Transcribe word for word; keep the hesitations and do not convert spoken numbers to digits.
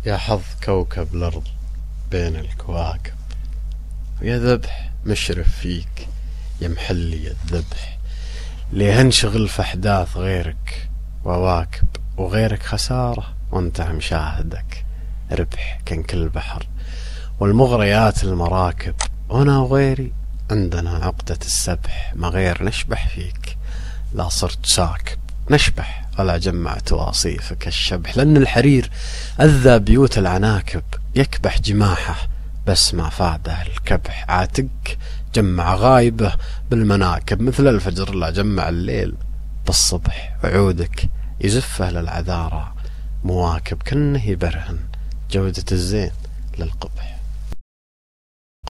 يا حظ كوكب الأرض بين الكواكب، ويا ذبح مشرف فيك يا محلي الذبح، ليه انشغل في أحداث غيرك وواكب، وغيرك خسارة وانت مشاهدك ربح. كان كل بحر والمغريات المراكب، هنا وغيري عندنا عقدة السبح، ما غير نشبح فيك لا صرت ساكب، نشبح ولا جمعت واصيفك الشبح، لأن الحرير أذى بيوت العناكب، يكبح جماحه بس ما فاده الكبح، عاتق جمع غايبه بالمناكب، مثل الفجر لا جمع الليل بالصبح، وعودك يزفه للعذارى مواكب، كأنه يبرهن جودة الزين للقبح.